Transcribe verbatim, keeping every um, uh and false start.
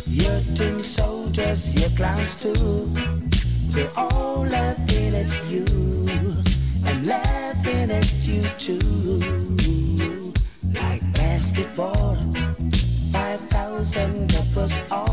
Your tin soldiers, your clowns too. They're all laughing at you. I'm laughing at you too. Like basketball, five thousand, that was all.